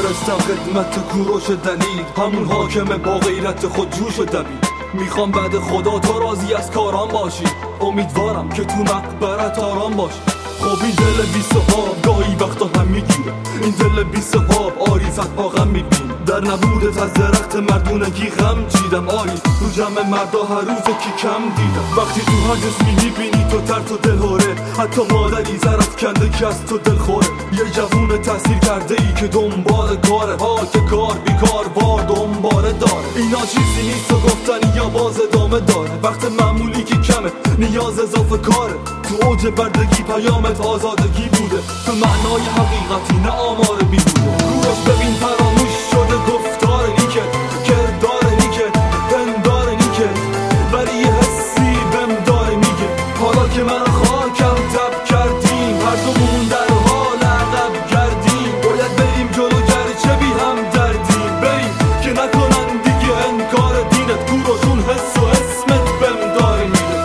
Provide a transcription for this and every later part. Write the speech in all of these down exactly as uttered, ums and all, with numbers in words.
میفرستم خدمت کوروش دلیر، همون حاکم با غیرت خود جوش و دبیر. میخوام بعد خدا تو راضی از کارام باشی، امیدوارم که تو مقبرت آرام باشی. خب این دل بی صحاب گاهی وقتا هم میگیره، این دل بی صحاب آری صدها غم میبینه. در نبودت از درخت مردونگی غم چیدم آری، تو جمع مردا هر روز کی کم دیدم. وقتی تو هر جسمی میبینی تو ترت و دلهوره، حتی مادری زرف کنده که از تو دل خوره. یه جوون تحصیل کرده ای که دنبال کاره ها، که کار بیکار بار دنباله داره. اینا چیزی نیست و گفتنی یا باز ادامه داره، وقت معمولی که کمه نیاز اضافه کاره. تو اوج بردگی پیامت آزادگی بوده، تو معنای حقیقتی نه آمار بی بوده. کوروش ببین فراموش شده گفتار نیکت، کردار نیکت، پندار نیکت، ولی یه حسی بهم داره میگه حالا که من خاکم تب کردیم، هر دومون در حال عقب گردیم. باید بریم جلو گرچه بی هم دردیم، بریم که نکنن دیگه انکار دینت. کوروش اون حس و اسمت بهم داره میگه.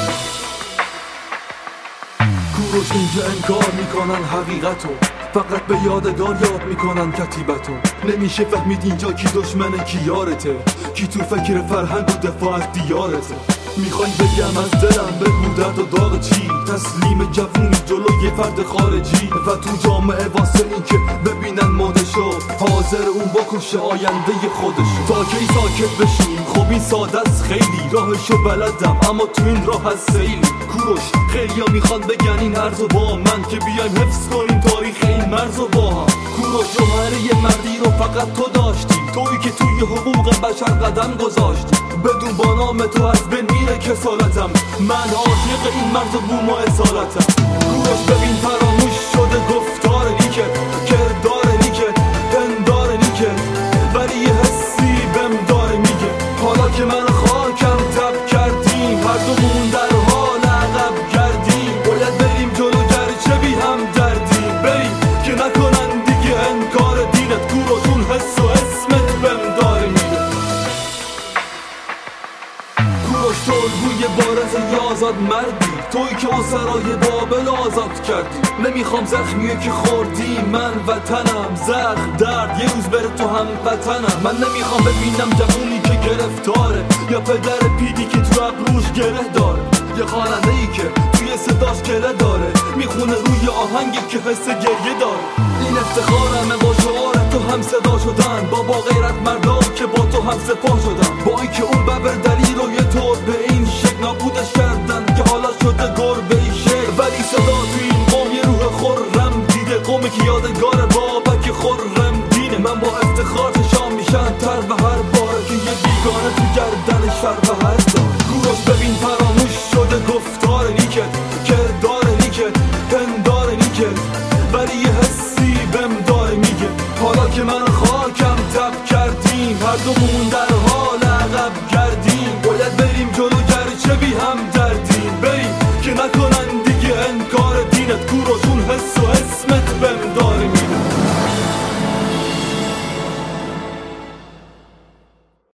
کوروش اینجا انکار میکنن حقیقتو، فقط به یادگار یاد میکنن کتیبتو. نمیشه فهمید اینجا کی دشمنه کی یارته، کی تو فکر فرهنگ و دفاع از دیارته. میخوای بگم از دلم بگو درد و داغ چی، تسلیم جوونی جلوی فرد خارجی و تو جامعه واسه این که ببینن مادشو، حاضر اون بکشه آینده خودشو. تا کی ساکت بشیم؟ خب این ساده است خیلی، راهشو بلدم اما تو این راه از سیلی. کوروش خیلیا میخوان بگن این عرضو با من، که بیایم حفظ کنیم تاریخ این مرزو با هم. کوروش جوهره یه مردی رو فقط تو داشتی، تویی که توی حقوق بشر قدم گذاشتی. بدون با نام تو از بین میره کسالتم، من عاشق این مرز و بوم و اصالتم. کوروش ببین فراموش شده گفتار نیکت، کردار نیکت، پندار نیکت، ولی یه حسی بهم داره میگه حالا که من خاکم تب کردیم، هر دومون در حال عقب گردیم. باید بریم جلو گرچه بی هم دردیم، بریم که نکنن دیگه انکار دینت. کوروش اون حس و اسمت بهم داره میگه. کوروش تو الگوی بارز یه آزاد مردی، توی که اسرای بابل آزاد کردی. نمیخوام زخمیه که خوردی من وطنم، زخم درد یه روز بره تو هم وطنم. من نمیخوام ببینم جوونی که گرفتاره، یا پدر پیدی که تو ابروش گره داره، یه خواننده ای که توی صداش گره داره، میخونه روی آهنگی که حس گریه داره. این افتخارمه با شعار تو هم صدا شدن، با با غیرت مردا که با تو هم سپاه شدن. با اینکه اون ببر دلی رو یه طور به این شکل نابودش کردن که حالا شده گربه ای شکل، ولی صدا تو این قوم یه روح خرم دیده، قومی که یادگار بابک خرم دینه. من با افتخار چشام میشن تر و هر بار که یه بیگانه تو گردن شر و هر دار. کوروش ببین فراموش شده گفتار نیکت، کردار نیکت، پندار نیکت، ولی یه حسی بهم داره میگه حالا که من خاکم تب کردیم، هر دومون در حال